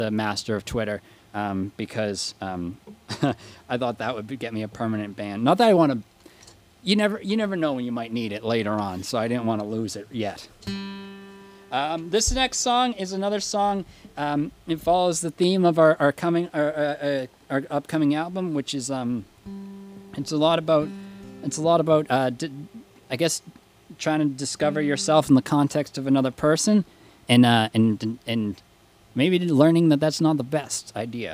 the master of Twitter, because I thought that would get me a permanent ban. Not that I want to. You never know when you might need it later on, so I didn't want to lose it yet. This next song is another song. It follows the theme of our upcoming album, which is it's a lot about I guess trying to discover yourself in the context of another person, and maybe learning that that's not the best idea.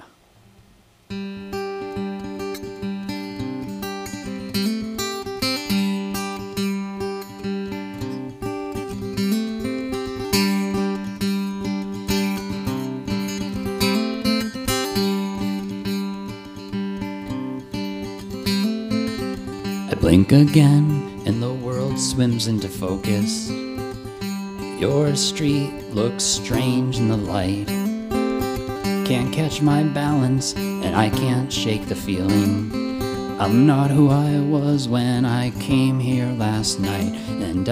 Blink again, and the world swims into focus. Your street looks strange in the light. Can't catch my balance, and I can't shake the feeling. I'm not who I was when I came here last night. And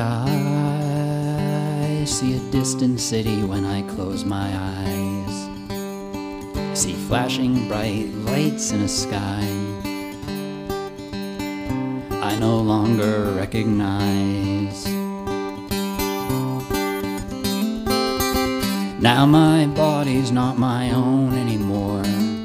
I see a distant city when I close my eyes. I see flashing bright lights in a sky I no longer recognize. Now my body's not my own anymore.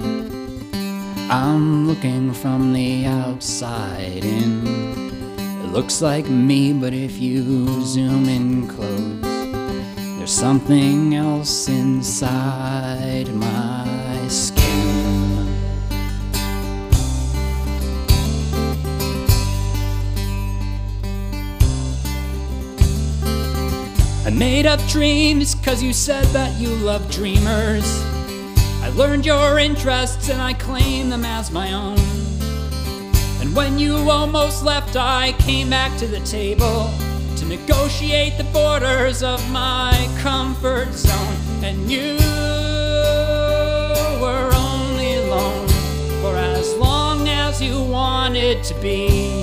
I'm looking from the outside in. It looks like me, but if you zoom in close, there's something else inside my skin. I made up dreams 'cause you said that you love dreamers. I learned your interests and I claim them as my own. And when you almost left, I came back to the table to negotiate the borders of my comfort zone. And you were only alone for as long as you wanted to be.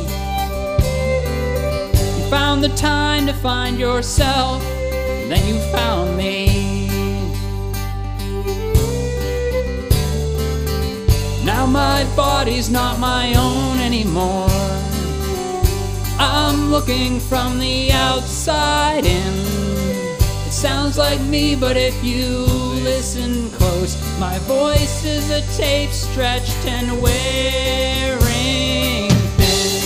You found the time to find yourself, and then you found me. Now my body's not my own anymore. I'm looking from the outside in. It sounds like me, but if you listen close, my voice is a tape stretched and wearing thin.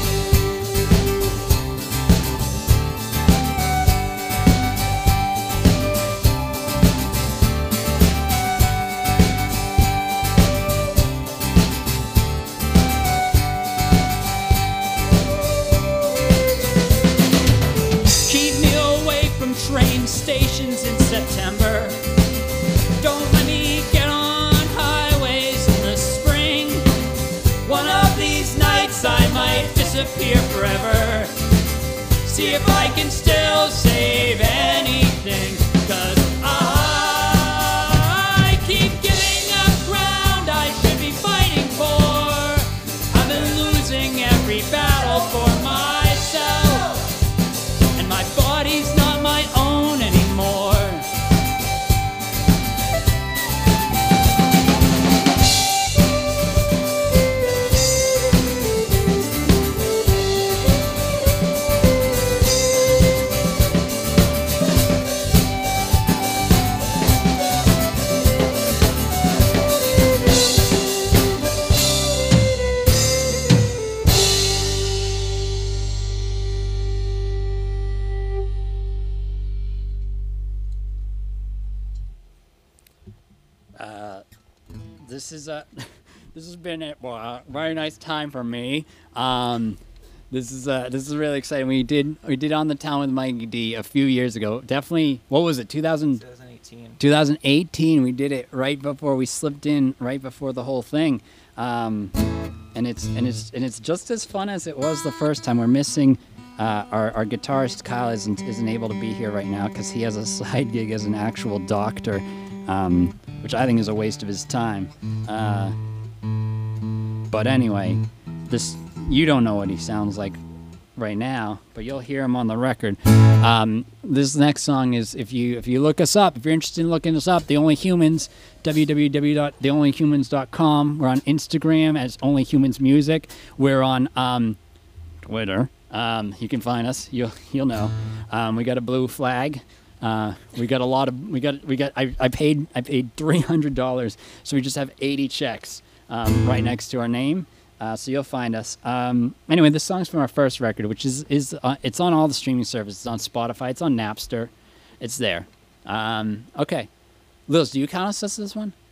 Train stations in September. Don't let me get on highways in the spring. One of these nights I might disappear forever. See if I can still save anything, 'cause I keep giving up ground I should be fighting for. I've been losing every battle for myself, and my body's not my own anymore. This has been a very nice time for me. This is really exciting. We did On the Town with Mikey D a few years ago. Definitely, what was it? 2018. 2018. We did it right before we slipped in, right before the whole thing. And it's just as fun as it was the first time. We're missing our guitarist Kyle isn't able to be here right now because he has a side gig as an actual doctor, which I think is a waste of his time. But anyway, you don't know what he sounds like right now, but you'll hear them on the record. This next song is, if you look us up, if you're interested in looking us up, The Only Humans, www.theonlyhumans.com. We're on Instagram as Only Humans Music. We're on Twitter. You can find us. You'll know. We got a blue flag. We got a lot of. I paid $300, so we just have 80 checks right next to our name. So you'll find us. Anyway, this song's from our first record, which is it's on all the streaming services. It's on Spotify. It's on Napster. It's there. Okay, Lils, do you count us as this one?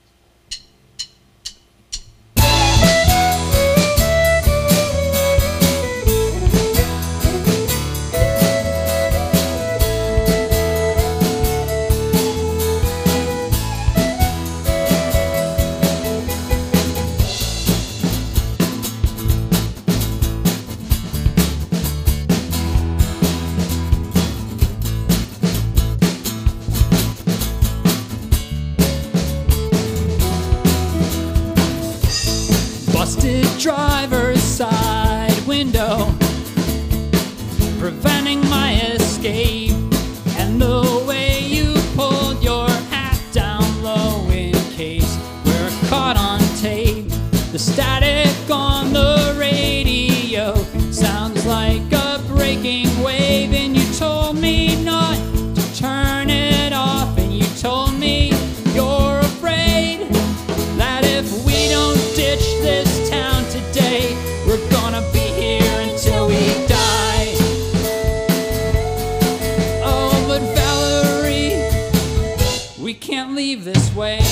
Driver's side window, preventing my escape, and the way you pulled your hat down low in case we're caught on tape. The static on the radio sounds like a breaking wave, and you told me not to turn it off, and you told me you're afraid that if we don't ditch this town today, we're gonna be here until we die. Oh, but Valerie, we can't leave this way.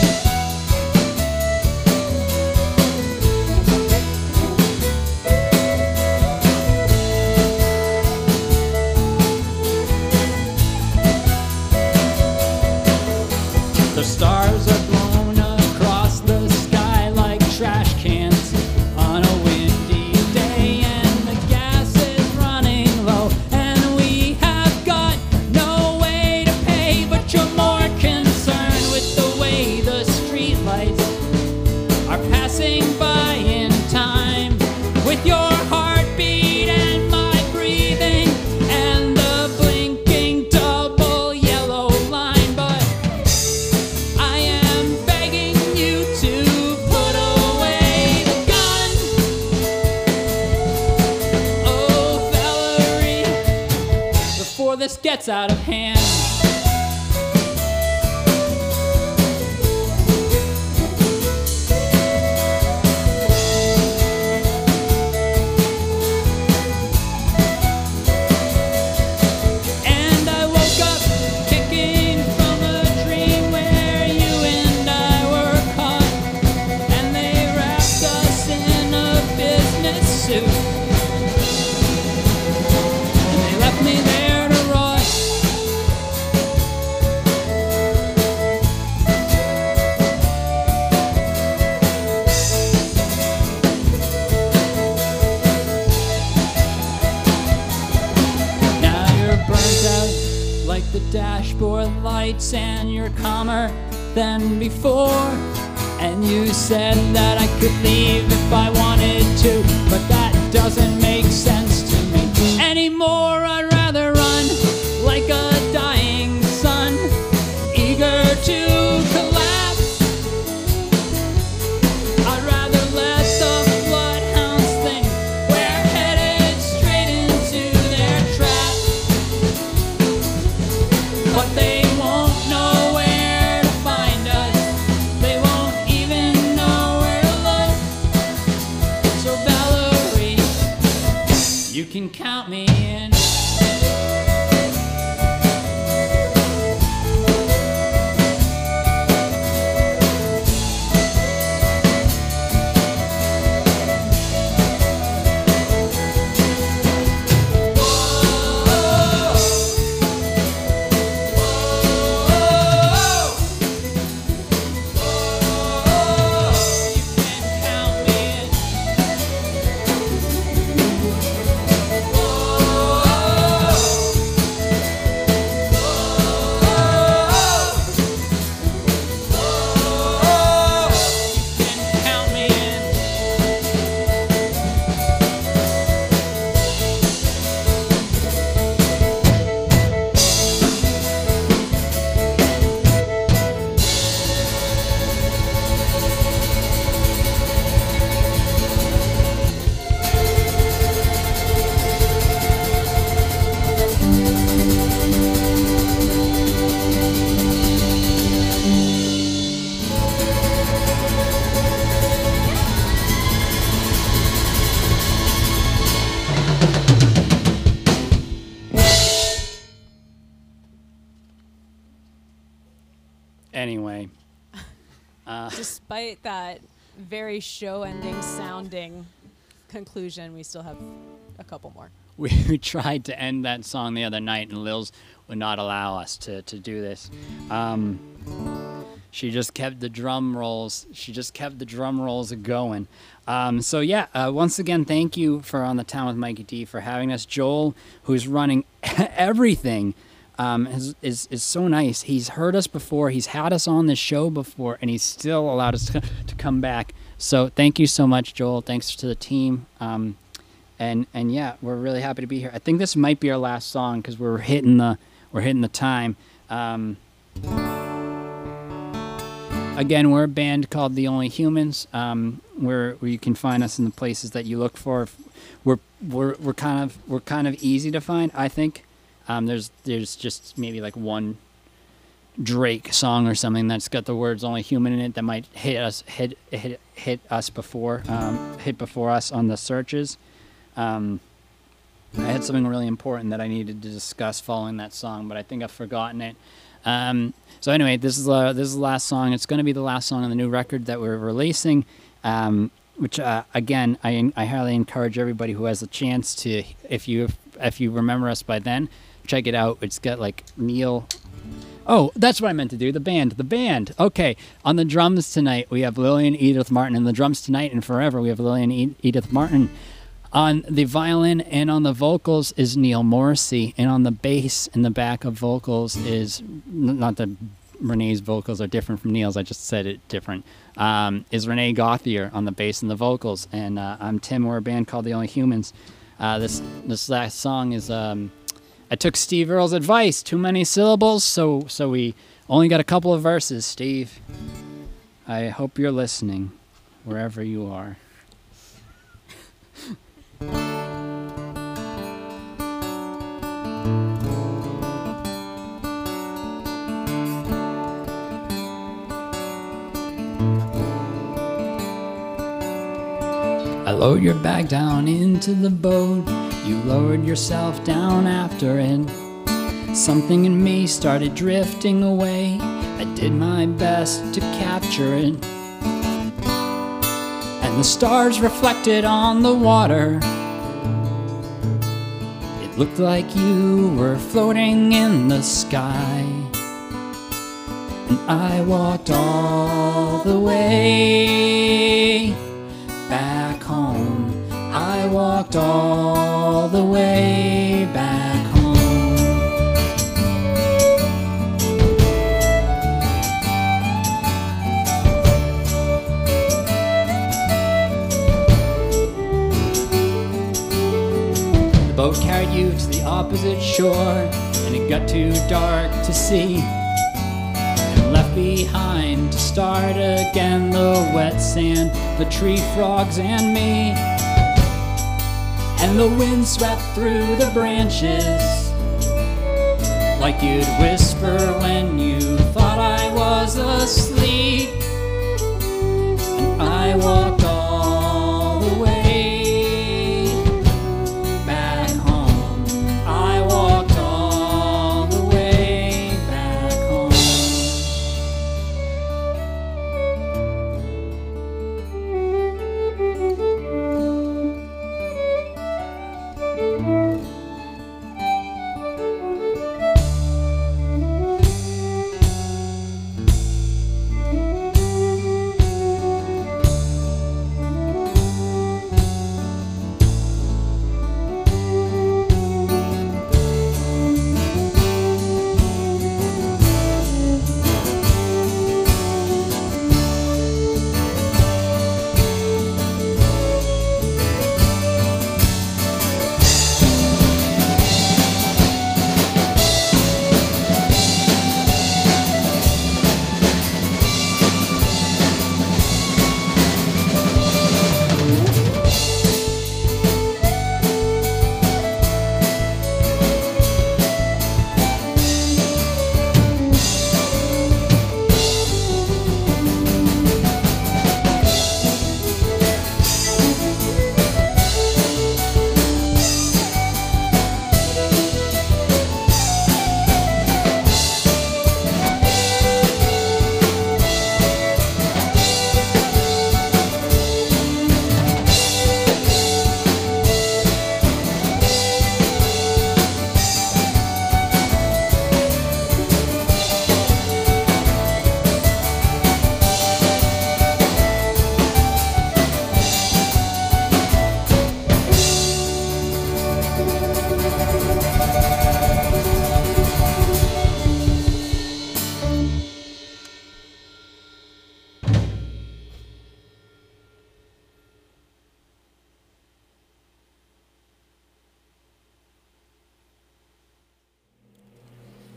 The stars are blown across the sky like trash cans on a windy day, and the gas is running low, and we have got no way to pay. But you're more concerned with the way the streetlights are passing by in time, with your heartbeat and my breathing and the blinking double yellow line. But I am begging you to put away the gun. Oh, Valerie, before this gets out of hand. And I woke up kicking from a dream where you and I were caught, and they wrapped us in a business suit, and they left me there to rot. Now you're burnt out like the dashboard lights, and you're calmer than before. And you said that I could leave if I wanted to, but that doesn't make sense to me anymore. I'd rather run like a dying sun, eager to collapse. I'd rather let the bloodhounds think we're headed straight into their trap, but they won't know where to find us. They won't even know where to look. So Valerie, you can count me in. You can count me in. Despite that very show-ending sounding conclusion, we still have a couple more. We tried to end that song the other night, and Lils would not allow us to do this. She just kept the drum rolls. Going. So yeah, once again, thank you for On the Town with Mikey D for having us. Joel, who's running everything, is so nice. He's heard us before. He's had us on this show before, and he's still allowed us to come back. So thank you so much, Joel. Thanks to the team. And yeah, we're really happy to be here. I think this might be our last song because we're hitting the time. Again, we're a band called The Only Humans. Where you can find us in the places that you look for. We're kind of easy to find, I think. There's just maybe like one Drake song or something that's got the words "only human" in it that might hit us before us on the searches. I had something really important that I needed to discuss following that song, but I think I've forgotten it. So anyway, this is the last song. It's going to be the last song on the new record that we're releasing, which again I highly encourage everybody who has a chance to, if you remember us by then, check it out. It's got like Neil. Oh, that's what I meant to do. The band. Okay, on the drums tonight we have Lillian Edith Martin. On the drums tonight and forever we have Lillian Edith Martin. On the violin and on the vocals is Neil Morrissey, and on the bass in the back of vocals is, not that Renee's vocals are different from Neil's, I just said it different, is Renee Gauthier on the bass and the vocals, and I'm Tim. We're a band called The Only Humans. This last song is, I took Steve Earle's advice, too many syllables, so we only got a couple of verses. Steve, I hope you're listening, wherever you are. I lowered your bag down into the boat. You lowered yourself down after it. Something in me started drifting away. I did my best to capture it. And the stars reflected on the water. It looked like you were floating in the sky. And I walked all the way back home. I walked all the way back home. The boat carried you to the opposite shore, and it got too dark to see, and left behind to start again the wet sand, the tree frogs and me. And the wind swept through the branches like you'd whisper when you thought I was asleep. And I walked all the way back home. I walked all the way back home.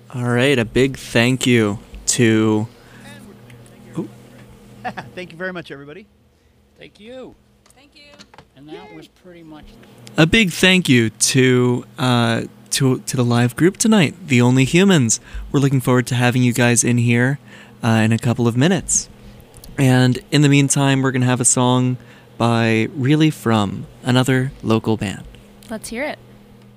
All right, a big thank you to... Thank you very much, everybody. Thank you. Thank you. And that was pretty much... A big thank you to the live group tonight, The Only Humans. We're looking forward to having you guys in here in a couple of minutes. And in the meantime, we're going to have a song by Really From, another local band. Let's hear it.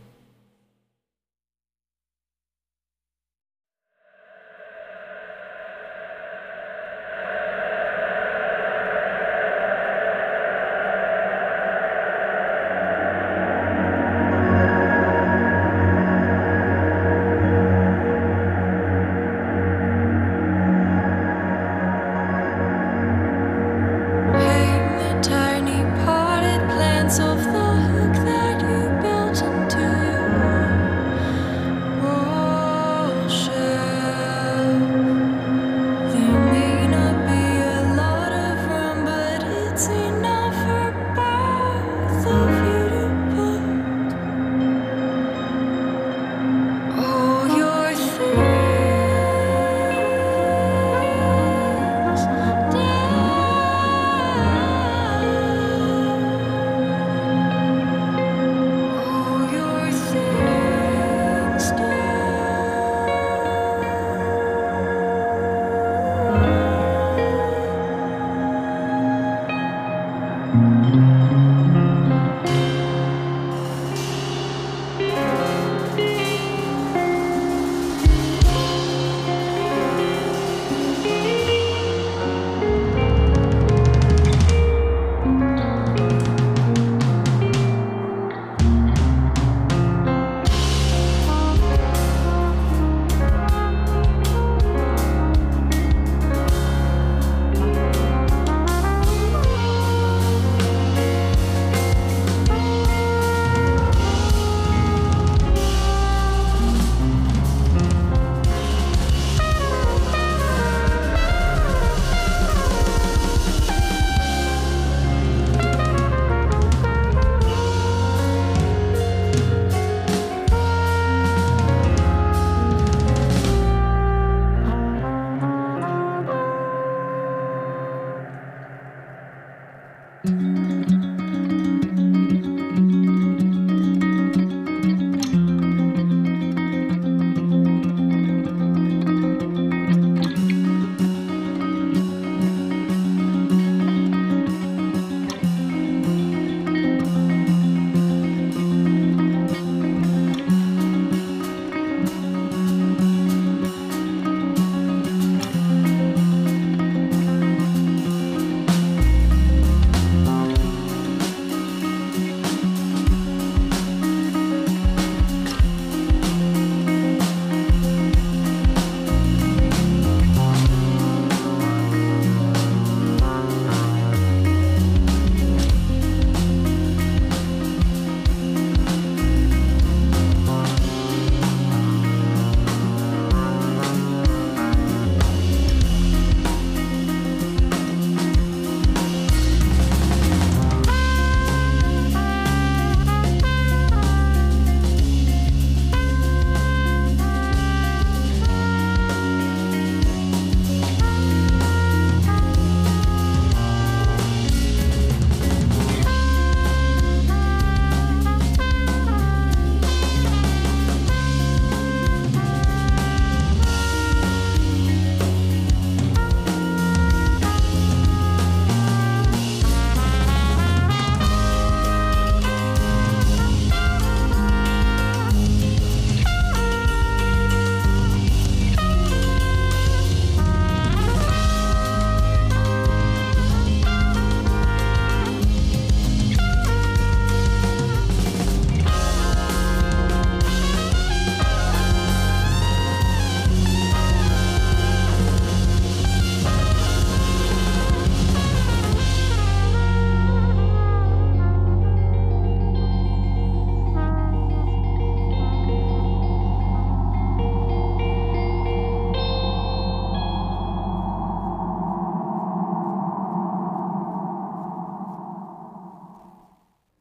Tiny potted plants of the hook that you built into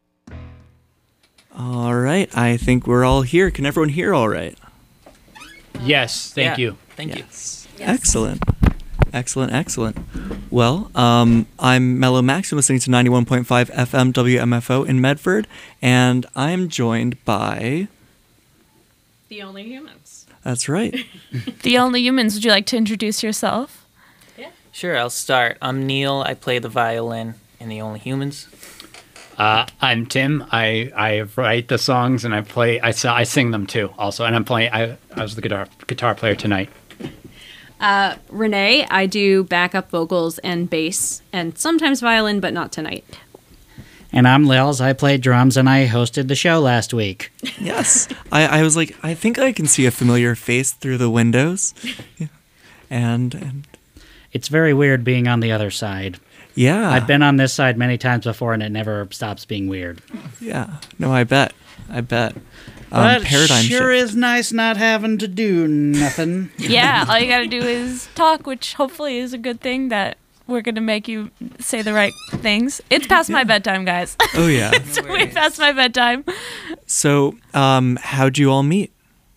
All right, I think we're all here. Can everyone hear all right? Yes, thank Yeah. you. Thank you. Excellent. Excellent. Well, I'm Mellow Max. I'm listening to 91.5 FM WMFO in Medford, and I'm joined by... The Only Humans. That's right. The Only Humans, would you like to introduce yourself? Sure, I'll start. I'm Neil. I play the violin in The Only Humans. I'm Tim. I write the songs and I sing them too also, and I was the guitar player tonight. Renee, I do backup vocals and bass, and sometimes violin, but not tonight. And I'm Lils. I played drums and I hosted the show last week. Yes. I was like, I think I can see a familiar face through the windows. Yeah. And It's very weird being on the other side. yeah. I've been on this side many times before and it never stops being weird. Yeah. No, I bet. But Paradigm sure shift. is nice not having to do nothing. Yeah, all you gotta do is talk, which hopefully is a good thing that we're gonna make you say the right things. It's past my bedtime, guys. Oh, yeah. It's way past my bedtime. So, how'd you all meet?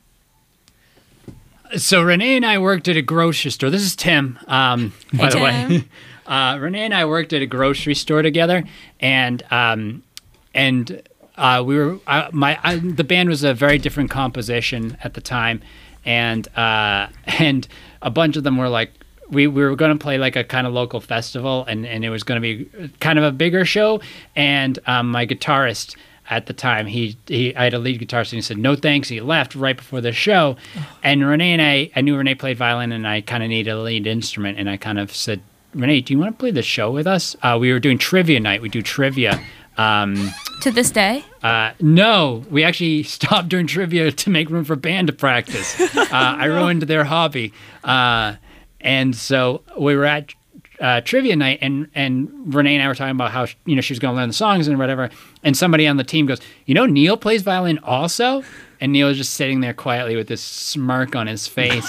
So Renee and I worked at a grocery store. This is Tim, by the way. Tim. Renee and I worked at a grocery store together, and we were the band was a very different composition at the time, and a bunch of them were like we were going to play like a kind of local festival, and it was going to be kind of a bigger show, and my guitarist at the time I had a lead guitarist, and he said no thanks. He left right before the show, and Renee and I knew Renee played violin, and I kind of needed a lead instrument, and I kind of said, Renee, do you want to play the show with us? We were doing trivia night. We do trivia. To this day? No, we actually stopped doing trivia to make room for band to practice. I ruined their hobby. And so we were at trivia night, and Renee and I were talking about how she was going to learn the songs and whatever. And somebody on the team goes, Neil plays violin also? And Neil was just sitting there quietly with this smirk on his face.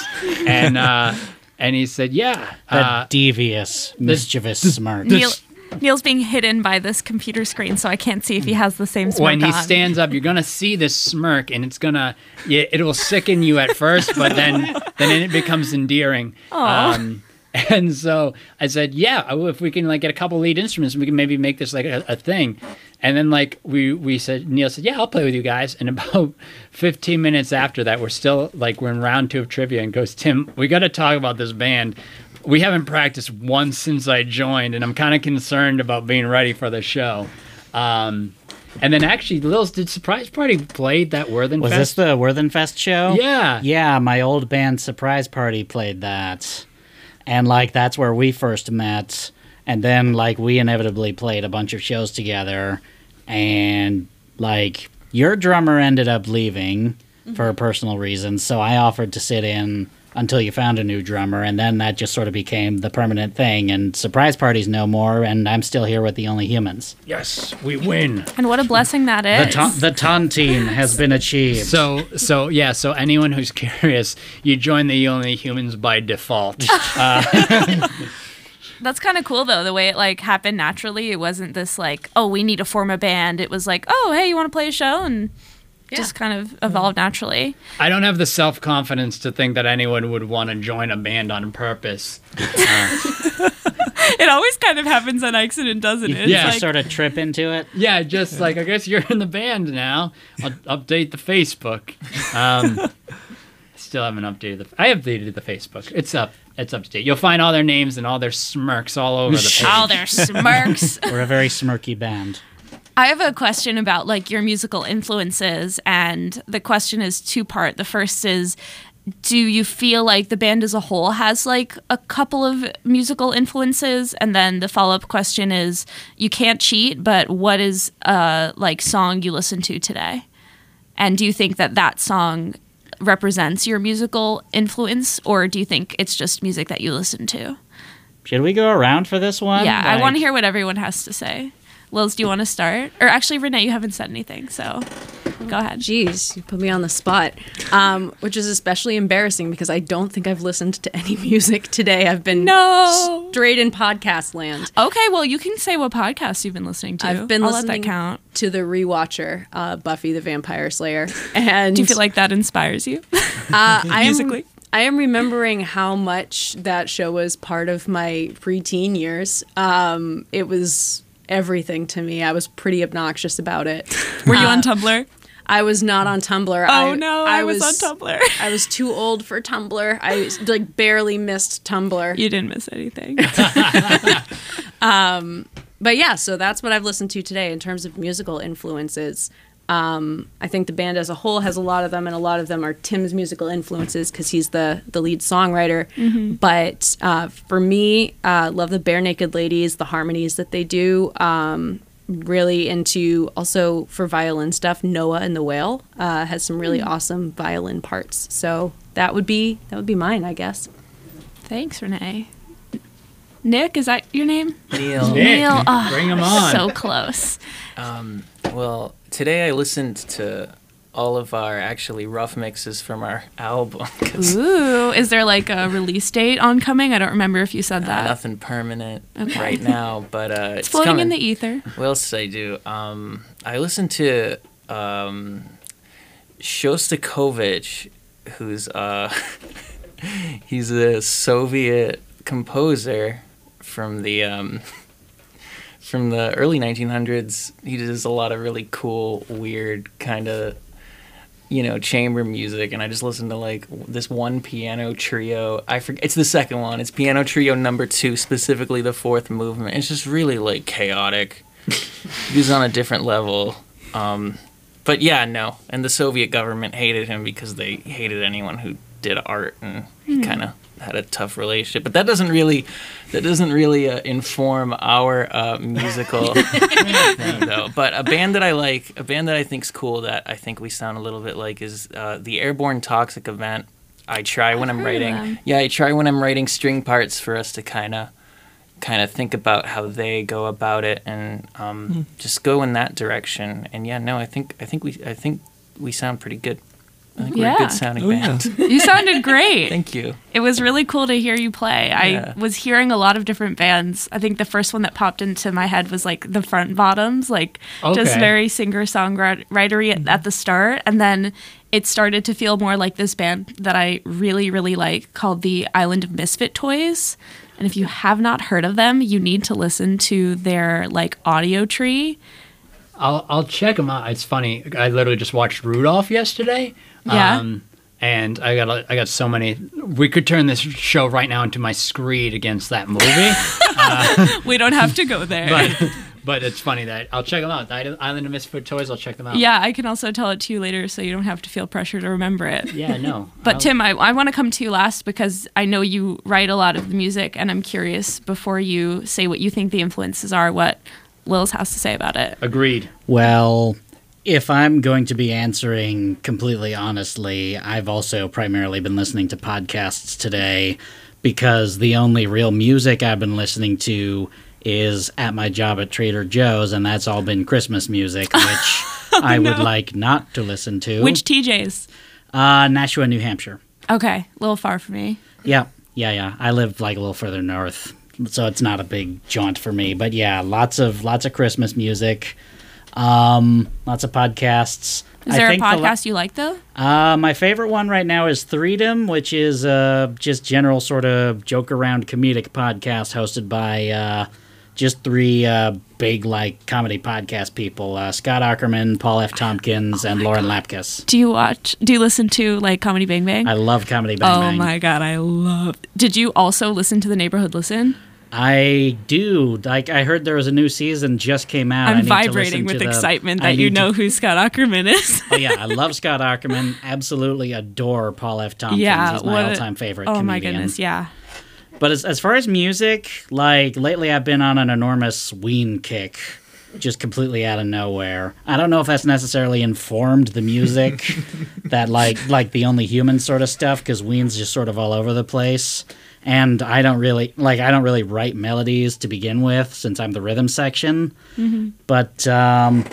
And he said, yeah. That devious, mischievous smirk. Neil's being hidden by this computer screen, so I can't see if he has the same smirk When he on. stands up, you're gonna see this smirk, and it will sicken you at first, but then it becomes endearing. And so I said, yeah, if we can like get a couple lead instruments, we can maybe make this like a thing. And then like we said, Neil said, yeah, I'll play with you guys. And about 15 minutes after that, we're in round 2 of trivia, and goes, Tim, we got to talk about this band. We haven't practiced once since I joined, and I'm kind of concerned about being ready for the show. And then actually, Lils, did Surprise Party played that Worthen Was Fest? this the Worthen Fest show? Yeah. Yeah, my old band Surprise Party played that. And like that's where we first met. And then like we inevitably played a bunch of shows together. And like your drummer ended up leaving for personal reasons, so I offered to sit in until you found a new drummer, and then that just sort of became the permanent thing. And Surprise Party's no more, and I'm still here with The Only Humans. Yes, we win. And what a blessing that is. The tontine has been achieved. So anyone who's curious, you join the Only Humans by default. That's kind of cool, though, the way it, like, happened naturally. It wasn't this, like, oh, we need to form a band. It was like, oh, hey, you want to play a show? And just kind of evolved naturally. I don't have the self-confidence to think that anyone would want to join a band on purpose. It always kind of happens on accident, doesn't it? Yeah. You sort of trip into it. Yeah, just like, I guess you're in the band now. I'll update the Facebook. I still haven't updated I updated the Facebook. It's up to date. You'll find all their names and all their smirks all over the page. All their smirks. We're a very smirky band. I have a question about like your musical influences, and the question is two-part. The first is, do you feel like the band as a whole has like a couple of musical influences? And then the follow-up question is, you can't cheat, but what is a like song you listen to today? And do you think that that song represents your musical influence, or do you think it's just music that you listen to? Should we go around for this one? Yeah, I want to hear what everyone has to say. Lils, do you want to start? Or actually, Renee, you haven't said anything, so. Go ahead. Jeez, you put me on the spot, which is especially embarrassing because I don't think I've listened to any music today. I've been straight in podcast land. Okay, well, you can say what podcast you've been listening to. I've been I'll listening let that count. to the rewatcher, Buffy the Vampire Slayer. And Do you feel like that inspires you musically? I am remembering how much that show was part of my preteen years. It was everything to me. I was pretty obnoxious about it. Were you on Tumblr? I was not on Tumblr. Oh no, I was on Tumblr. I was too old for Tumblr. I like barely missed Tumblr. You didn't miss anything. But yeah, so that's what I've listened to today in terms of musical influences. I think the band as a whole has a lot of them, and a lot of them are Tim's musical influences because he's the lead songwriter. Mm-hmm. But for me, love the Bare Naked Ladies, the harmonies that they do. Really into also for violin stuff. Noah and the Whale has some really awesome violin parts. So that would be mine, I guess. Thanks, Renee. Nick, is that your name? Neil. Neil. Oh, Bring him on. So close. Well, today I listened to all of our actually rough mixes from our album. 'Cause, Ooh, is there like a release date oncoming? I don't remember if you said that. nothing permanent right now, but it's Floating coming. in the ether. What else did I do? I listened to Shostakovich, who's he's a Soviet composer from the early 1900s. He does a lot of really cool, weird kind of chamber music, and I just listened to like this one piano trio. I forget, it's the second one. It's piano trio number 2, specifically the 4th movement. It's just really like chaotic. He's on a different level. But yeah, no. And the Soviet government hated him because they hated anyone who did art, and he kind of had a tough relationship. But that doesn't really inform our musical thing, though. But a band that I think's cool, that I think we sound a little bit like, is the Airborne Toxic Event. I try when I'm writing string parts for us to kind of think about how they go about it, and just go in that direction. And yeah, no, I think we sound pretty good. I think we're a good sounding band. You sounded great. Thank you. It was really cool to hear you play. I was hearing a lot of different bands. I think the first one that popped into my head was like the Front Bottoms, like just very singer-songwritery at the start. And then it started to feel more like this band that I really, really like called the Island of Misfit Toys. And if you have not heard of them, you need to listen to their like audio tree. I'll check them out. It's funny. I literally just watched Rudolph yesterday. Yeah. And I got so many. We could turn this show right now into my screed against that movie. We don't have to go there. But it's funny that I'll check them out. The Island of Misfit Toys. I'll check them out. Yeah, I can also tell it to you later, so you don't have to feel pressure to remember it. Yeah, no. But Tim, I want to come to you last because I know you write a lot of the music, and I'm curious, before you say what you think the influences are, what Lils has to say about it. Agreed. Well, if I'm going to be answering completely honestly, I've also primarily been listening to podcasts today, because the only real music I've been listening to is at my job at Trader Joe's, and that's all been Christmas music, which I would like not to listen to. Which TJ's? Nashua, New Hampshire. Okay, a little far for me. Yeah. I live like a little further north, so it's not a big jaunt for me. But yeah, lots of Christmas music, lots of podcasts. Is there a podcast you like, though? My favorite one right now is Threedom, which is just general sort of joke-around comedic podcast hosted by just 3 big like comedy podcast people: Scott Aukerman, Paul F. Tompkins, and Lauren Lapkus. Do you listen to like Comedy Bang Bang? I love Comedy Bang Bang. Oh my god, I love. Did you also listen to the Neighborhood Listen? I do. Like, I heard there was a new season just came out. I'm vibrating with excitement that you know who Scott Aukerman is. Oh yeah, I love Scott Aukerman. Absolutely adore Paul F. Tompkins. Yeah, he's my all-time favorite comedian. Oh my goodness, yeah. But as far as music, like lately I've been on an enormous Ween kick, just completely out of nowhere. I don't know if that's necessarily informed the music, that like the Only Human sort of stuff, because Ween's just sort of all over the place. And I don't really write melodies to begin with, since I'm the rhythm section. Mm-hmm. But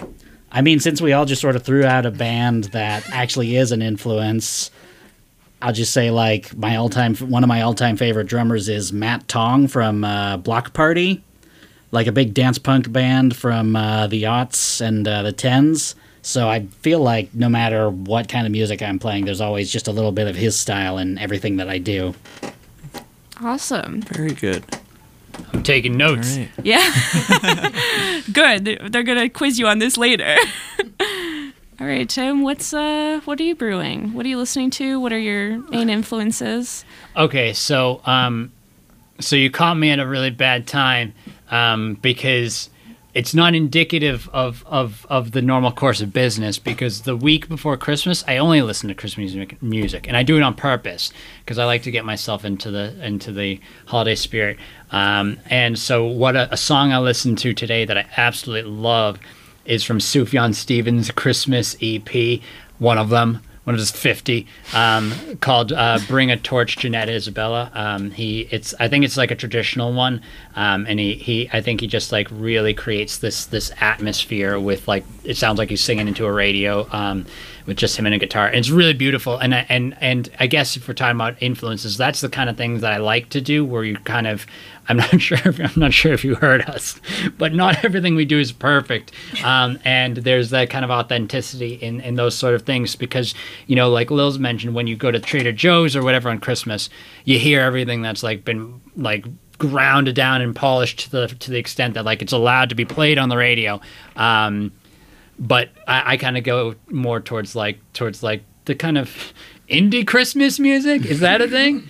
I mean, since we all just sort of threw out a band that actually is an influence, I'll just say like one of my all-time favorite drummers is Matt Tong from Block Party, like a big dance punk band from the aughts and the tens. So I feel like no matter what kind of music I'm playing, there's always just a little bit of his style in everything that I do. Awesome. Very good. I'm taking notes. All right. Yeah. Good. They're going to quiz you on this later. All right, Tim, what are you brewing? What are you listening to? What are your main influences? Okay, so so you caught me at a really bad time because it's not indicative of the normal course of business, because the week before Christmas, I only listen to Christmas music, and I do it on purpose because I like to get myself into the holiday spirit. And so what a song I listened to today that I absolutely love is from Sufjan Stevens' Christmas EP, one of his 50, called "Bring a Torch, Jeanette Isabella." I think it's like a traditional one, and I think he just like really creates this atmosphere with like, it sounds like he's singing into a radio, with just him and a guitar. And it's really beautiful. And I guess if we're talking about influences, that's the kind of things that I like to do, where you kind of, I'm not sure if you heard us, but not everything we do is perfect. And there's that kind of authenticity in those sort of things, because, you know, like Lil's mentioned, when you go to Trader Joe's or whatever on Christmas, you hear everything that's like been like ground down and polished to the extent that like it's allowed to be played on the radio. But I kind of go more towards like the kind of indie Christmas music. Is that a thing?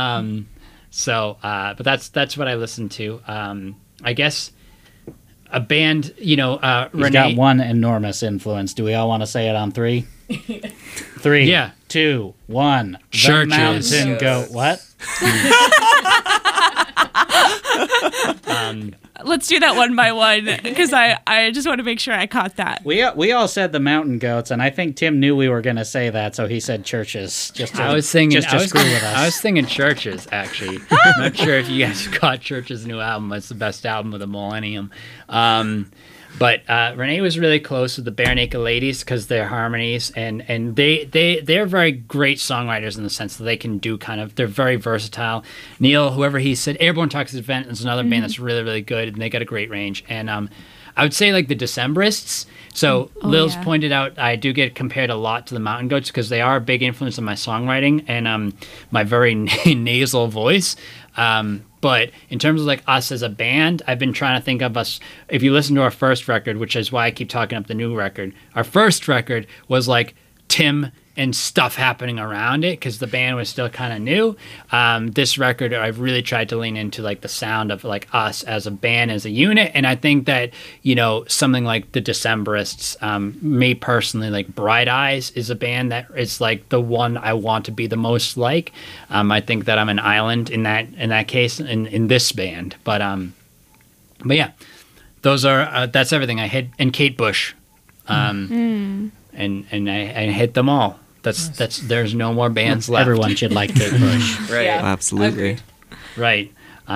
But that's what I listen to. I guess a band, you know, He's Renee. got one enormous influence. Do we all want to say it on 3? 3, Yeah. 2, 1. Churches. The Mountain Goat. What? Let's do that one by one, because I just want to make sure I caught that. We all said the Mountain Goats, and I think Tim knew we were going to say that, so he said churches. I was singing. Just to screw with us. I was thinking Churches, actually. I'm not sure if you guys caught Churches' new album. It's the best album of the millennium. But Renee was really close with the Bare Naked Ladies because their harmonies, and they're very great songwriters in the sense that they can do they're very versatile. Neil, whoever he said, Airborne Toxic Event is another band that's really, really good, and they got a great range. And I would say like the Decemberists. So Lil's pointed out I do get compared a lot to the Mountain Goats because they are a big influence on my songwriting and my very nasal voice. But in terms of like us as a band, I've been trying to think of us. If you listen to our first record, which is why I keep talking up the new record, our first record was like Tim and stuff happening around it because the band was still kind of new. This record, I've really tried to lean into like the sound of like us as a band, as a unit. And I think that, you know, something like the Decemberists, me personally, like Bright Eyes is a band that is like the one I want to be the most like. I think that I'm an island in that case in this band. But yeah, those are that's everything I hit. And Kate Bush, and I hit them all. That's there's no more bands left. Everyone should like Kate Bush. Right. Yeah. Absolutely. Right.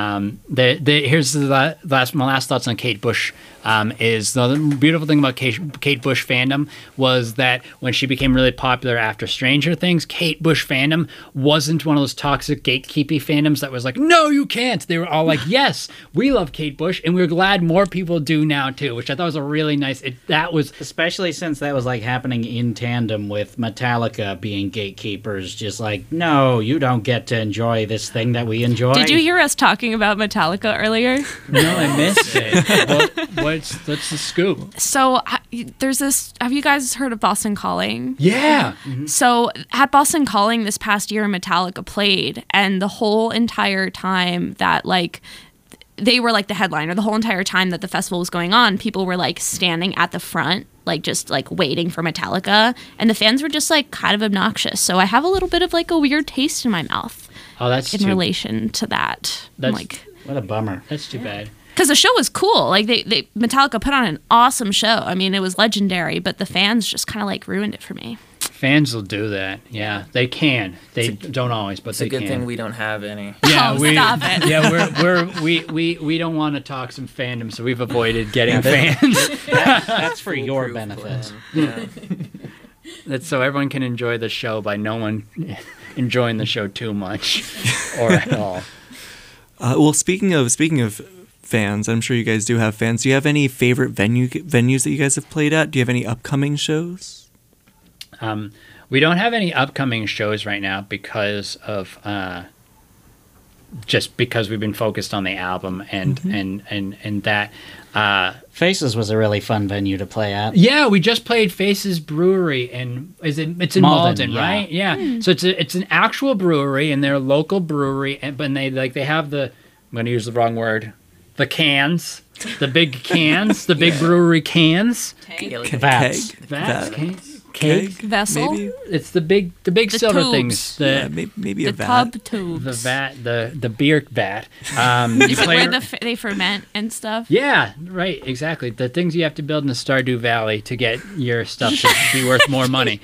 Here's my last thoughts on Kate Bush. Is the beautiful thing about Kate Bush fandom was that when she became really popular after Stranger Things, Kate Bush fandom wasn't one of those toxic gatekeepy fandoms that was like, no, you can't. They were all like, yes, we love Kate Bush, and we're glad more people do now too, which I thought was a really nice. That was especially since that was like happening in tandem with Metallica being gatekeepers. Just like, no, you don't get to enjoy this thing that we enjoy. Did you hear us talking about Metallica earlier? no, I missed it. What's the scoop? So there's this. Have you guys heard of Boston Calling? Yeah. So at Boston Calling this past year, Metallica played, and the whole entire time that like they were like the headliner, the whole entire time that the festival was going on, people were like standing at the front, like just like waiting for Metallica, and the fans were just like kind of obnoxious. So I have a little bit of like a weird taste in my mouth. Oh, that's in relation to that. Like, what a bummer. That's too bad. Because the show was cool. Like they Metallica put on an awesome show. I mean, it was legendary, but the fans just kind of like ruined it for me. Fans will do that. Yeah, they can. They don't always, but It's they a good can. thing we don't have any. Yeah, Oh, stop it. Yeah, we don't want to talk some fandom, so we've avoided getting fans. That's for your Foolproof benefit. plan. Yeah. That's so everyone can enjoy the show by no one enjoying the show too much or at all. Well, speaking of fans, I'm sure you guys do have fans. Do you have any favorite venues that you guys have played at? Do you have any upcoming shows? We don't have any upcoming shows right now because of just because we've been focused on the album and that. Faces was a really fun venue to play at. Yeah, we just played Faces Brewery, and it's in Malden, Malden, yeah. right? Yeah. So it's an actual brewery, and they're a local brewery, but they have the, I'm going to use the wrong word, the cans, the big cans, the big brewery cans. Yeah, like Vats. Vats, cans, Keg? Vessel? Maybe? It's the big silver tubes. things. Yeah, maybe The a vat. tub tubes. The vat, the beer vat. Where they ferment and stuff. Yeah, right, exactly. The things you have to build in the Stardew Valley to get your stuff to be worth more money.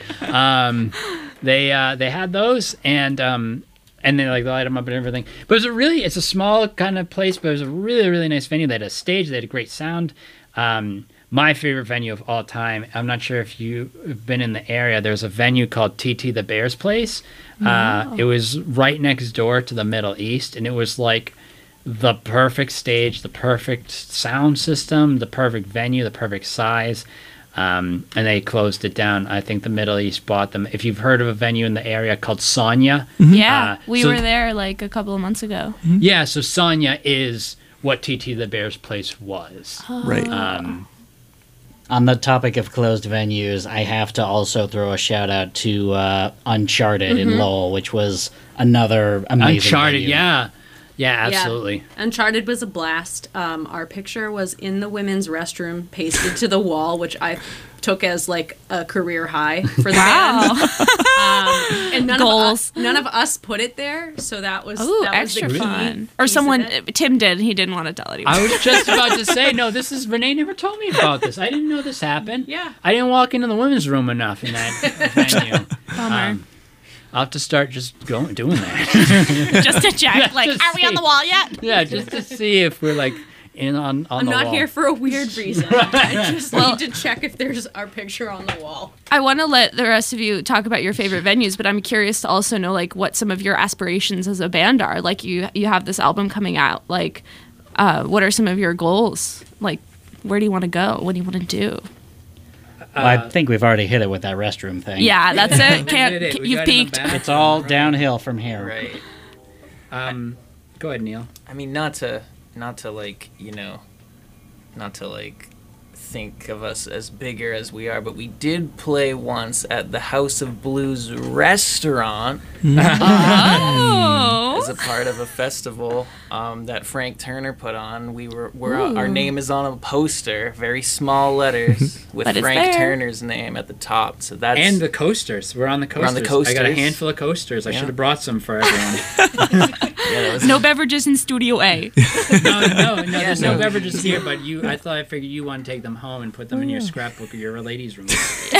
They had those, and they like light them up and everything. But it's a small kind of place, but it was a really, really nice venue. They had a stage, they had a great sound. My favorite venue of all time, I'm not sure if you've been in the area, there's a venue called TT the Bear's Place. It was right next door to the Middle East, and it was like the perfect stage, the perfect sound system, the perfect venue, the perfect size. And they closed it down. I think the Middle East bought them. If you've heard of a venue in the area called Sonia. Yeah, we so- were there like a couple of months ago. Yeah, so Sonia is what TT the Bear's Place was. Right. On the topic of closed venues, I have to also throw a shout out to Uncharted in Lowell, which was another amazing Uncharted, venue. yeah, absolutely. Yeah. Uncharted was a blast. Our picture was in the women's restroom, pasted to the wall, which I took as like a career high for the band. And none of us put it there, so that was Ooh, that was extra the key fun. Or piece of someone, it. Tim did. He didn't want to tell anyone. I was just about to say, no, Renee never told me about this. I didn't know this happened. Yeah. I didn't walk into the women's room enough in that venue. Bummer. I'll have to start just doing that. Just to check, like, Just are we on the wall yet? Yeah, just to see if we're like in on I'm the not wall. here for a weird reason. I just need to check if there's our picture on the wall. I want to let the rest of you talk about your favorite venues, but I'm curious to also know like what some of your aspirations as a band are. Like you have this album coming out. Like, what are some of your goals? Like, where do you want to go? What do you want to do? Well, I think we've already hit it with that restroom thing. Yeah, that's it. did it. We You've got in the peaked. back. It's all downhill from here. Right. Go ahead, Neil. I mean, not to like, not to like think of us as bigger as we are, but we did play once at the House of Blues restaurant Oh. as a part of a festival that Frank Turner put on. Our name is on a poster, very small letters, with But it's Frank there. Turner's name at the top. So that's And the coasters. We're on the coasters. on the coasters. I got a handful of coasters. I Yeah. should have brought some for everyone. yeah, that was No beverages in Studio A. no. There's no no. beverages here, but I figured you want to take them home and put them in your scrapbook or your ladies' room.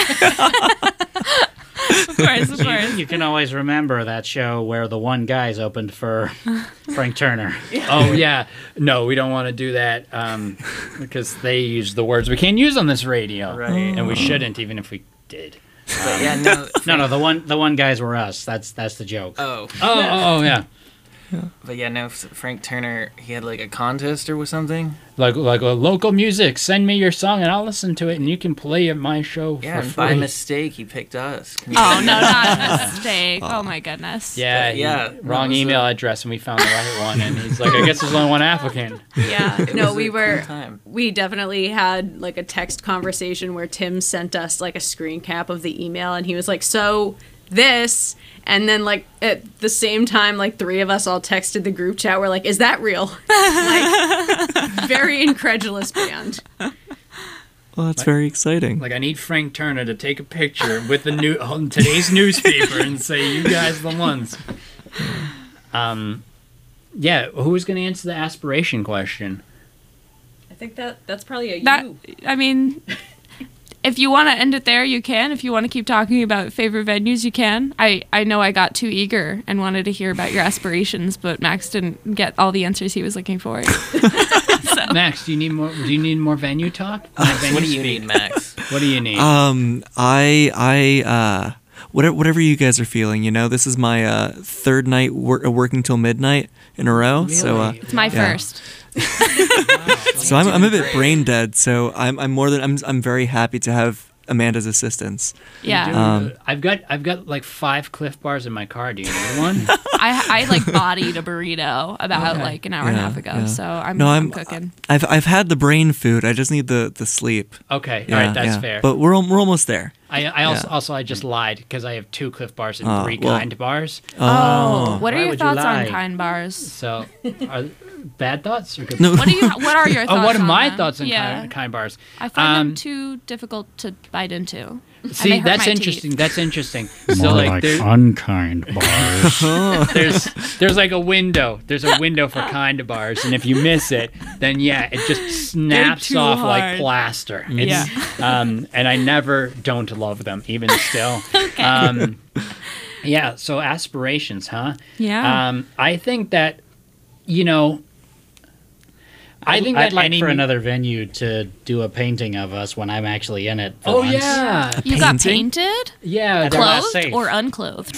Of course, of course. You can always remember that show where the one guy's opened for Frank Turner. Oh yeah, no, we don't want to do that because they use the words we can't use on this radio, Right. And we shouldn't, even if we did. but yeah, no. No, the one guys were us. That's the joke. Oh yeah, But yeah, no, Frank Turner, he had like a contest or something. like a local music. Send me your song and I'll listen to it, and you can play at my show Yeah, for and free. by mistake, he picked us. Oh no, not a mistake. Oh my goodness. Yeah, But yeah, wrong that was email address, and we found the right one. And he's like, I guess there's only one applicant. Yeah. It No, was we a were. cool time. We definitely had like a text conversation where Tim sent us like a screen cap of the email, and he was like, "So this," and then like at the same time, like three of us all texted the group chat. We're like, "Is that real?" Like, very incredulous band. Well, that's very exciting. Like, I need Frank Turner to take a picture with the on today's newspaper and say, "You guys are the ones." Yeah, who's going to answer the aspiration question? I think that's probably a That you. I mean, if you want to end it there, you can. If you want to keep talking about favorite venues, you can. I know I got too eager and wanted to hear about your aspirations, but Max didn't get all the answers he was looking for. Max, do you need more? Do you need more venue talk? What do you need, Max? What do you need? Whatever you guys are feeling, this is my third night working till midnight in a row. Really? So It's my first. so I'm a bit brain dead. So I'm very happy to have Amanda's assistance. Yeah. I've got like 5 Cliff Bars in my car. Do you need one? I like bodied a burrito about like an hour and a half ago, so I'm cooking. I've had the brain food. I just need the sleep. Okay, all right, that's fair. But we're almost there. I also I just lied because I have 2 Cliff Bars and 3 Kind Bars. Oh, what are Why your would you thoughts lie? on Kind Bars? So, are bad thoughts or good? No. What are your thoughts? Oh, what are on my them? thoughts on Yeah. kind Bars? I find them too difficult to bite into. And they See, hurt that's my interesting. teeth. That's interesting. More So like unkind bars. there's like a window. There's a window for kind bars, and if you miss it, then it just snaps too off like hard. plaster. And I never don't love them, even still. Yeah. So aspirations, huh? Yeah. I think that, I think I'd that like any for another venue to do a painting of us when I'm actually in it. For Oh once. yeah, You got painting? painted? yeah. They're not Clothed safe. or unclothed?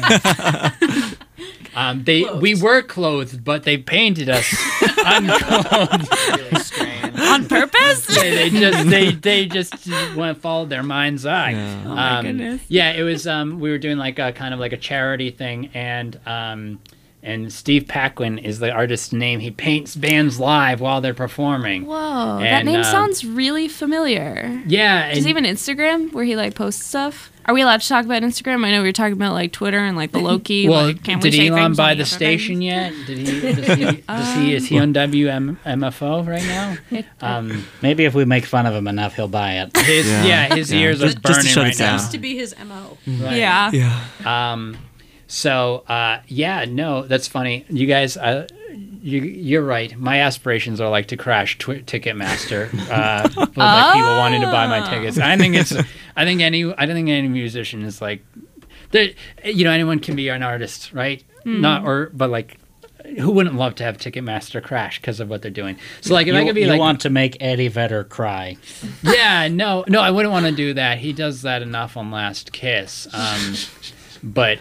We were clothed, but they painted us unclothed. Really strange. On purpose? they just want to follow their mind's eye. Yeah. Oh my goodness. Yeah, it was. We were doing like a kind of like a charity thing, and Steve Paquin is the artist's name. He paints bands live while they're performing. Whoa, that And, name sounds really familiar. Yeah, Does he have an Instagram where he like posts stuff? Are we allowed to talk about Instagram? I know we were talking about like Twitter and like the Loki. well, like, can't we did say Elon things buy on the other station things? yet? Is he on WMFO right now? Maybe if we make fun of him enough, he'll buy it. His ears are Just to burning shut right it down. now. Used to be his MO. Right. Yeah. Yeah. So, no, that's funny. You guys, you're right. My aspirations are like to crash Ticketmaster with like people wanting to buy my tickets. I don't think any musician is like, anyone can be an artist, right? But like, who wouldn't love to have Ticketmaster crash because of what they're doing? So like, if I could be you like, want to make Eddie Vedder cry. yeah, no, I wouldn't want to do that. He does that enough on Last Kiss. But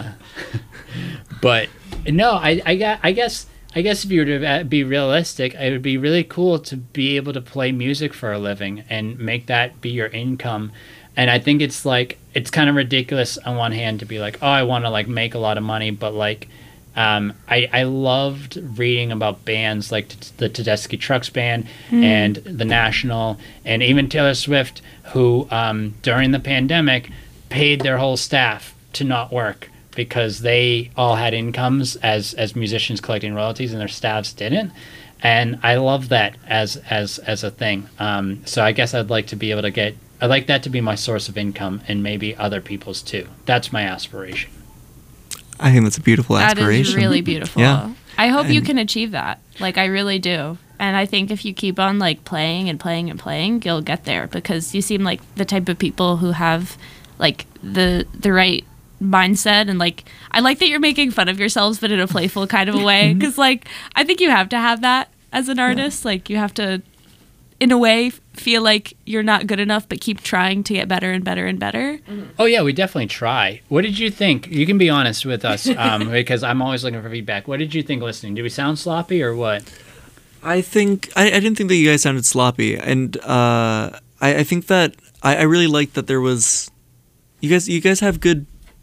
no, I guess if you were to be realistic, it would be really cool to be able to play music for a living and make that be your income. And I think it's kind of ridiculous on one hand to be like, oh, I want to like make a lot of money, but like, I loved reading about bands like the Tedeschi Trucks Band and the National, and even Taylor Swift, who during the pandemic paid their whole staff to not work because they all had incomes as musicians collecting royalties and their staffs didn't. And I love that as a thing. So I guess I'd like that to be my source of income and maybe other people's too. That's my aspiration. I think that's a beautiful That aspiration. is really beautiful. Yeah. I hope you And- can achieve that. Like, I really do. And I think if you keep on like playing and playing and playing, you'll get there because you seem like the type of people who have like the right mindset. And like, I like that you're making fun of yourselves, but in a playful kind of a way. Because like, I think you have to have that as an artist. Like, you have to, in a way, feel like you're not good enough, but keep trying to get better and better and better. Oh yeah, we definitely try. What did you think? You can be honest with us because I'm always looking for feedback. What did you think listening? Did we sound sloppy or what? I think I didn't think that you guys sounded sloppy, and I think that I really liked that there was you guys have good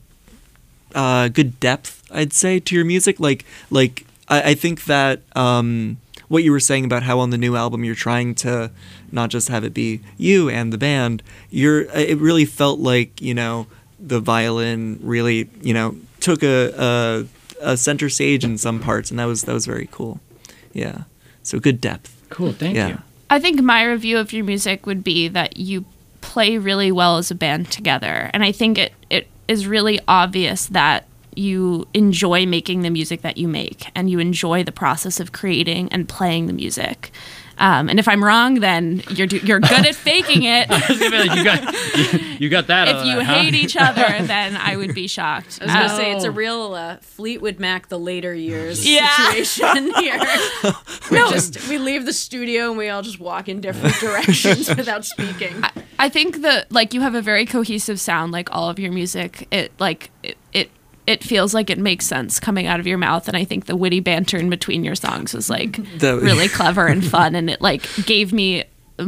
depth, I'd say, to your music. Like I think that what you were saying about how on the new album you're trying to not just have it be you and the band. It really felt like the violin really took a center stage in some parts, and that was very cool. Yeah. So good depth. Cool, thank Yeah. you. I think my review of your music would be that you play really well as a band together. And I think it is really obvious that you enjoy making the music that you make and you enjoy the process of creating and playing the music. And if I'm wrong, then you're good at faking it. I was gonna be like, you got that. If you hate each other, then I would be shocked. I was gonna say it's a real Fleetwood Mac the later years Yeah. situation here. We leave the studio and we all just walk in different directions without speaking. I think that like you have a very cohesive sound, like all of your music. It feels like it makes sense coming out of your mouth, and I think the witty banter in between your songs was like really clever and fun, and it like gave me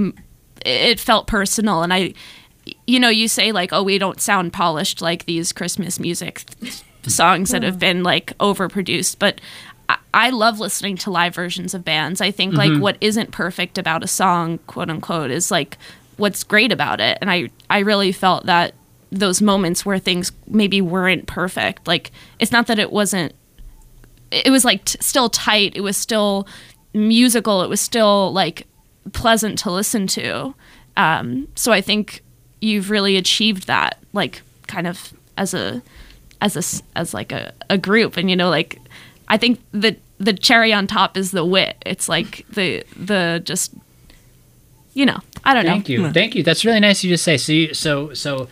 it felt personal. And you say like, oh, we don't sound polished like these Christmas music songs that have been like overproduced, but I love listening to live versions of bands. I think like what isn't perfect about a song, quote unquote, is like what's great about it. And I really felt that those moments where things maybe weren't perfect, like it's not that it was like still tight, it was still musical, it was still like pleasant to listen to. So I think you've really achieved that, like kind of as like a group. And like I think that the cherry on top is the wit. It's like the just I don't know. Thank you. That's really nice of you to say. So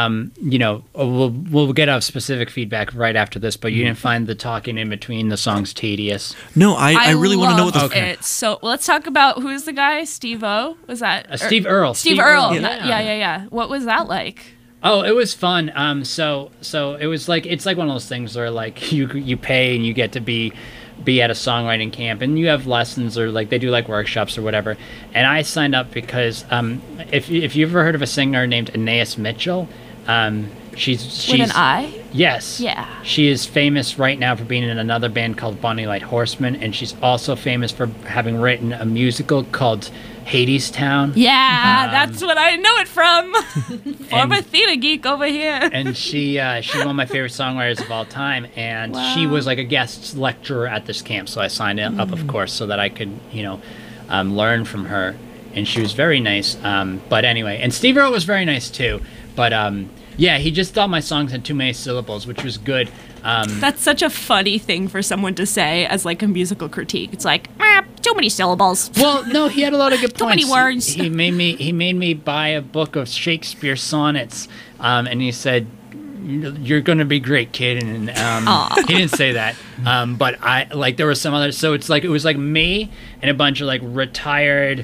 we'll get off specific feedback right after this, but you didn't find the talking in between the songs tedious? No, I really want to know what the... Okay. So let's talk about who's the guy? Steve-O? Was that? Steve Earle. Steve Earle. Yeah. What was that like? Oh, it was fun. So it was like, it's like one of those things where like you pay and you get to be at a songwriting camp, and you have lessons, or like they do like workshops or whatever. And I signed up because if you've ever heard of a singer named Anais Mitchell, she's with an I? Yes. Yeah. She is famous right now for being in another band called Bonnie Light Horseman, and she's also famous for having written a musical called Hadestown. Yeah, that's what I know it from. I'm a theater geek over here. And she's one of my favorite songwriters of all time, and she was like a guest lecturer at this camp, so I signed up, of course, so that I could, learn from her. And she was very nice. But anyway, and Steve Earle was very nice too. But he just thought my songs had too many syllables, which was good. That's such a funny thing for someone to say as like a musical critique. It's like, too many syllables. Well, no, he had a lot of good points. Too many words. He made me buy a book of Shakespeare sonnets, and he said, "You're going to be great, kid." And he didn't say that, but there were some others. So it was like me and a bunch of like retired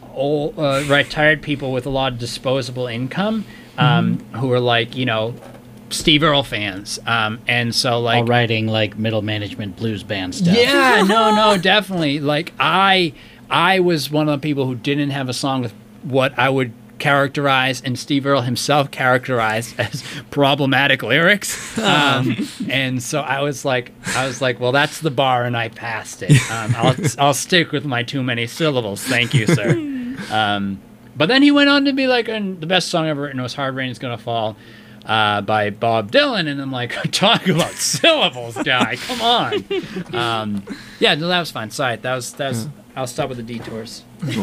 people with a lot of disposable income, who were like Steve Earle fans, and so like all writing like middle management blues band stuff. Yeah, no, definitely. Like I was one of the people who didn't have a song with what I would characterize, and Steve Earle himself characterized as problematic lyrics. And so I was like, well, that's the bar, and I passed it. I'll stick with my too many syllables. Thank you, sir. But then he went on to be like, and the best song ever written was "Hard Rain's Gonna Fall." By Bob Dylan, and I'm like, talk about syllables, guy. Come on. No, that was fine. Sorry, that was. I'll stop with the detours.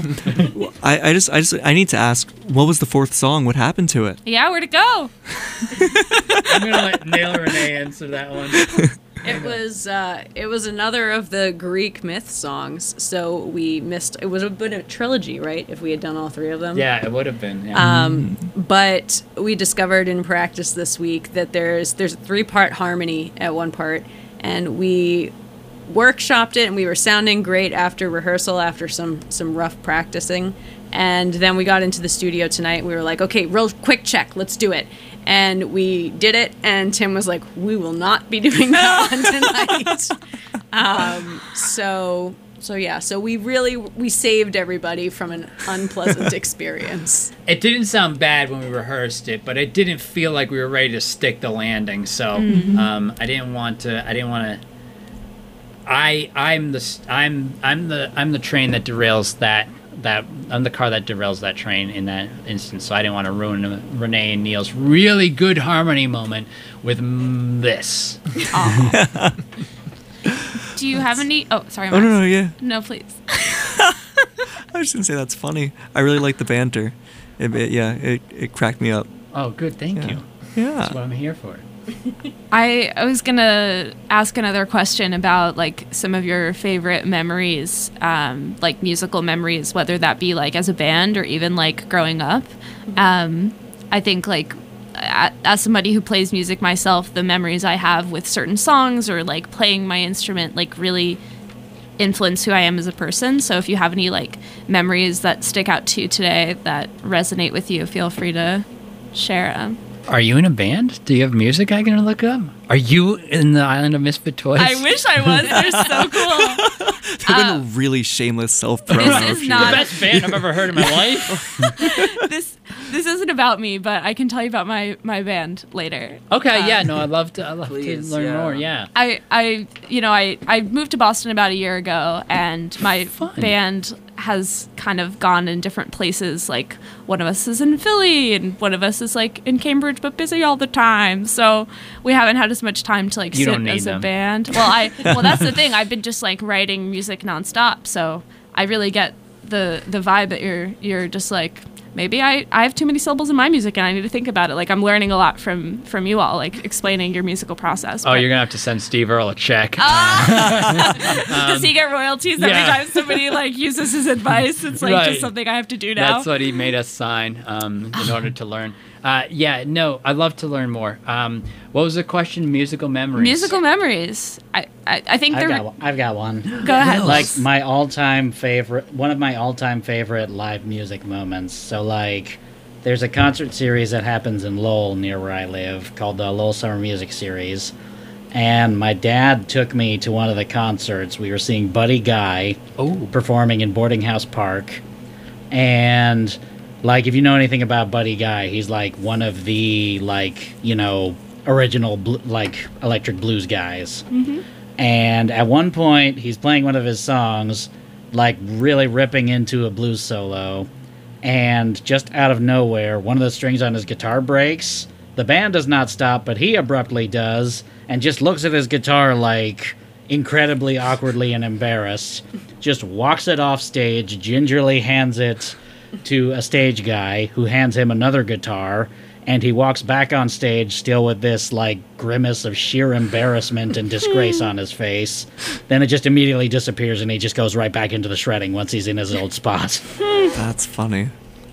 I need to ask, what was the fourth song? What happened to it? Yeah, where'd it go? I'm gonna let Nail Renee answer that one. It was another of the Greek myth songs, so we missed. It would have been a trilogy, right? If we had done all three of them. Yeah, it would have been. Yeah. But we discovered in practice this week that there's a 3-part harmony at one part, and we workshopped it, and we were sounding great after rehearsal, after some rough practicing. And then we got into the studio tonight, and we were like, okay, real quick check, let's do it. And we did it, and Tim was like, we will not be doing that one tonight. So we saved everybody from an unpleasant experience. It didn't sound bad when we rehearsed it, but it didn't feel like we were ready to stick the landing. So I didn't want to. I'm the train that derails that. I'm the car that derails that train in that instance, so I didn't want to ruin Renee and Neil's really good harmony moment with this. Do you have any? Oh, sorry. Max. No, yeah. No, please. I was just gonna say that's funny. I really like the banter. It cracked me up. Oh, good. Thank you. Yeah. That's what I'm here for. I was gonna ask another question about like some of your favorite memories, like musical memories, whether that be like as a band or even like growing up. I think like as somebody who plays music myself, the memories I have with certain songs or like playing my instrument like really influence who I am as a person. So if you have any like memories that stick out to you today that resonate with you, feel free to share them. Are you in a band? Do you have music I can look up? Are you in the Island of Misfit Toys? I wish I was. They're so cool. They've been a really shameless self-promo. This is not the best band I've ever heard in my life. this isn't about me, but I can tell you about my band later. Okay, yeah, no, I'd love to Please, learn yeah. more. Yeah. I moved to Boston about a year ago, and my Fun. band has kind of gone in different places. Like one of us is in Philly, and one of us is like in Cambridge, but busy all the time. So we haven't had as much time to like You sit don't need as a them. band. Well, that's the thing. I've been just like writing music nonstop, so I really get the vibe that you're just like, maybe I have too many syllables in my music and I need to think about it. Like I'm learning a lot from you all, like explaining your musical process. Oh, But- you're gonna have to send Steve Earle a check. Does he get royalties every yeah. time somebody like uses his advice? It's like Right. just something I have to do now. That's what he made us sign in order to learn. I'd love to learn more. What was the question? Musical memories. Musical memories. I think they're. I've got one. Go ahead. Like my all-time favorite, one of my all-time favorite live music moments. So like, there's a concert series that happens in Lowell near where I live called the Lowell Summer Music Series, and my dad took me to one of the concerts. We were seeing Buddy Guy performing in Boarding House Park, and like if you know anything about Buddy Guy, he's like one of the like original like electric blues guys. And at one point, he's playing one of his songs, like really ripping into a blues solo. And just out of nowhere, one of the strings on his guitar breaks. The band does not stop, but he abruptly does, and just looks at his guitar like incredibly awkwardly and embarrassed. Just walks it off stage, gingerly hands it to a stage guy who hands him another guitar. And he walks back on stage still with this, like, grimace of sheer embarrassment and disgrace on his face. Then it just immediately disappears, and he just goes right back into the shredding once he's in his old spot. That's funny.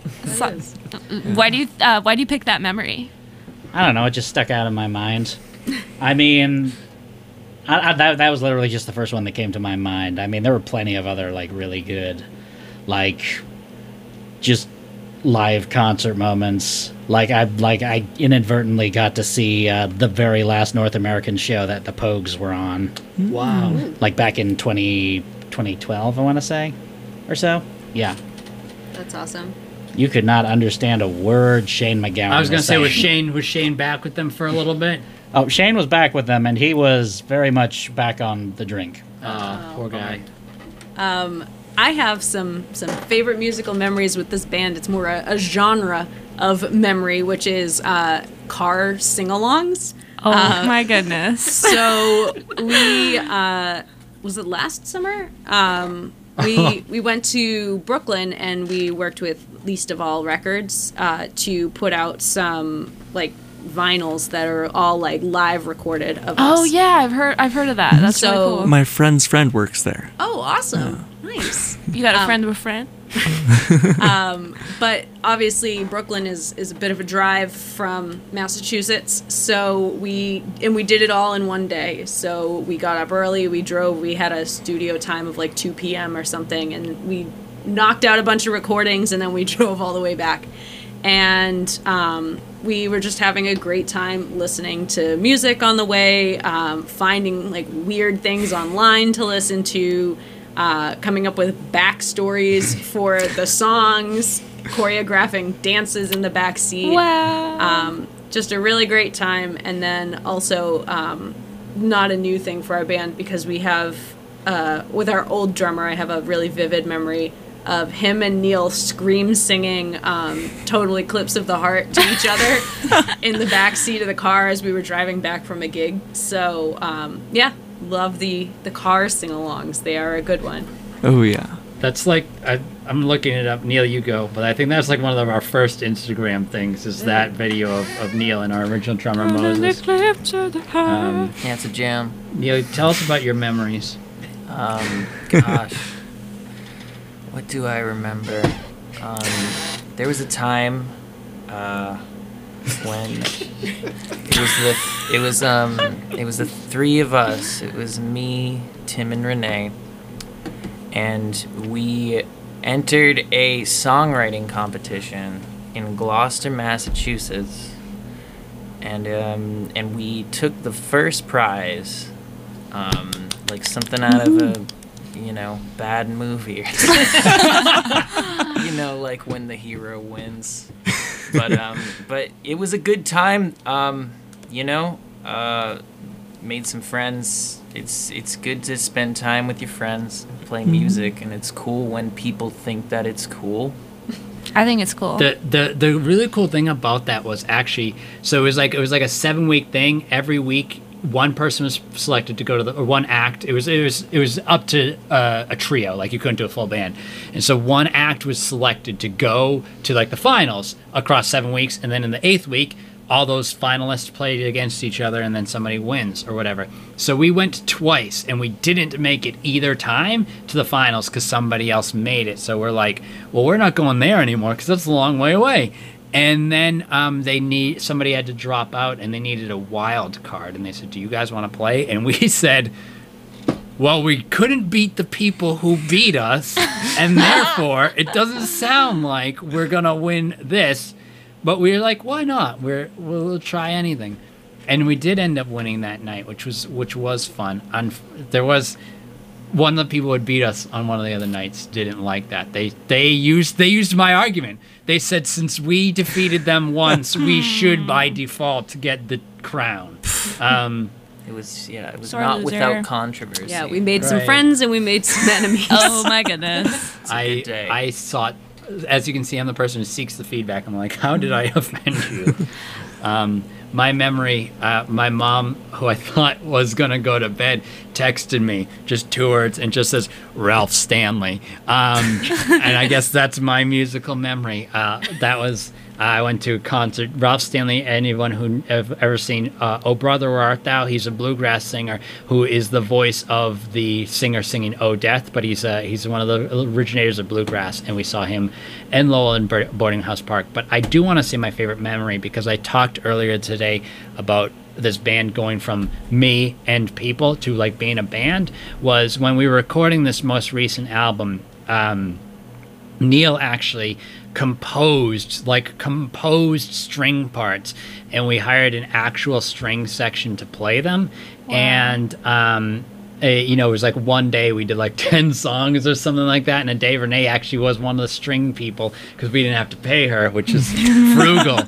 Why do you pick that memory? I don't know, it just stuck out in my mind. I mean, that was literally just the first one that came to my mind. I mean, there were plenty of other, like, really good, like, just live concert moments. Like I inadvertently got to see the very last North American show that the Pogues were on. Wow. Like back in 2012, I want to say, or so. Yeah. That's awesome. You could not understand a word Shane McGowan I was gonna say, saying. was Shane back with them for a little bit? Oh, Shane was back with them, and he was very much back on the drink. Poor guy. I have some favorite musical memories with this band. It's more a genre of memory, which is car sing-alongs. Oh my goodness. So we was it last summer? We went to Brooklyn and we worked with Least of All Records to put out some like vinyls that are all like live recorded of us. Oh yeah, I've heard of that. That's So- really cool. My friend's friend works there. Oh, awesome. Nice. You got a friend of a friend? But obviously Brooklyn is a bit of a drive from Massachusetts, so we did it all in one day. So we got up early, we drove, we had a studio time of like 2 p.m. or something, and we knocked out a bunch of recordings, and then we drove all the way back. And we were just having a great time listening to music on the way, finding like weird things online to listen to, coming up with backstories for the songs, choreographing dances in the back seat. Wow. Just a really great time. And then also not a new thing for our band, because we have, with our old drummer, I have a really vivid memory of him and Neil scream singing Total Eclipse of the Heart to each other in the back seat of the car as we were driving back from a gig. So, love the car sing-alongs. They are a good one. Oh yeah. That's like I'm looking it up. Neil, you go. But I think that's like one of our first Instagram things is that video of Neil and our original drummer Moses. Yeah, it's a jam. Neil, tell us about your memories. Gosh, what do I remember? There was a time when it was the three of us. It was me, Tim, and Renee, and we entered a songwriting competition in Gloucester, Massachusetts, and we took the first prize, like something out of a bad movie. Like when the hero wins. But it was a good time. Made some friends. It's good to spend time with your friends, play music, and it's cool when people think that it's cool. I think it's cool. The really cool thing about that was actually, so it was like a 7-week thing. Every week, one person was selected to go to or one act. It was up to a trio, like you couldn't do a full band, and so one act was selected to go to like the finals across 7 weeks, and then in the 8th week, all those finalists played against each other, and then somebody wins or whatever. So we went twice, and we didn't make it either time to the finals because somebody else made it. So we're like, well, we're not going there anymore because that's a long way away. And then somebody had to drop out, and they needed a wild card, and they said, do you guys want to play? And we said, well, we couldn't beat the people who beat us, and therefore it doesn't sound like we're gonna win this. But we were like, why not? We'll try anything, and we did end up winning that night, which was fun. There was one of the people who had beat us on one of the other nights didn't like that. They used my argument. They said since we defeated them once, we should by default get the crown. It was Sore not loser. without controversy. Yeah, we made some Right. friends and we made some enemies. Oh my goodness. It's a good day. I sought, as you can see, I'm the person who seeks the feedback. I'm like, how did I offend you? My memory, my mom, who I thought was going to go to bed, texted me just 2 words and just says, Ralph Stanley. And I guess that's my musical memory. That was, I went to a concert. Ralph Stanley, anyone who have ever seen Oh Brother, Where Art Thou? He's a bluegrass singer who is the voice of the singer singing Oh Death, but he's one of the originators of bluegrass, and we saw him in Lowell and Boarding House Park. But I do want to say my favorite memory, because I talked earlier today about this band going from me and people to like being a band, was when we were recording this most recent album. Neil actually composed string parts, and we hired an actual string section to play them. Wow. And it was like one day we did like 10 songs or something like that, and a day Renee actually was one of the string people because we didn't have to pay her, which is frugal.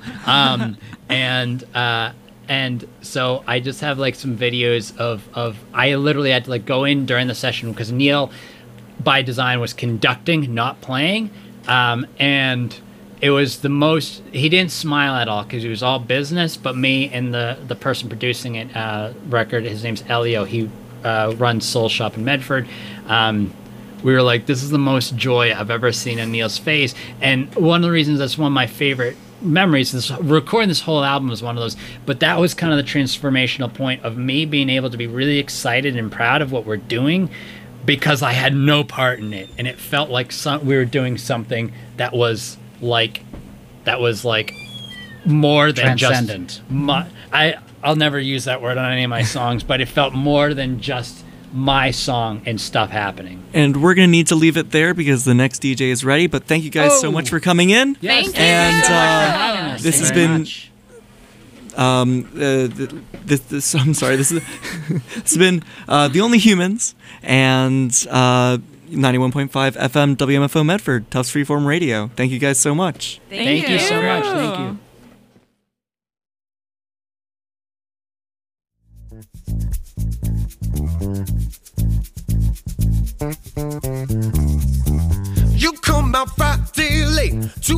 And so I just have like some videos of I literally had to like go in during the session because Neil by design was conducting, not playing. And it was the most, he didn't smile at all because it was all business, but me and the person producing it, record, his name's Elio, he runs Soul Shop in Medford. We were like, this is the most joy I've ever seen in Neil's face. And one of the reasons that's one of my favorite memories, recording this whole album was one of those, but that was kind of the transformational point of me being able to be really excited and proud of what we're doing, because I had no part in it, and it felt like we were doing something that was like more than transcendent. I'll never use that word on any of my songs, but it felt more than just my song and stuff happening. And we're going to need to leave it there because the next DJ is ready. But thank you guys so much for coming in. Yes. Thank you. And so much for having us. this has Very been. much. I'm sorry. This has been The Only Humans and 91.5 FM WMFO Medford, Tufts Freeform Radio. Thank you guys so much. Thank you so much. Thank you. You come out Friday late to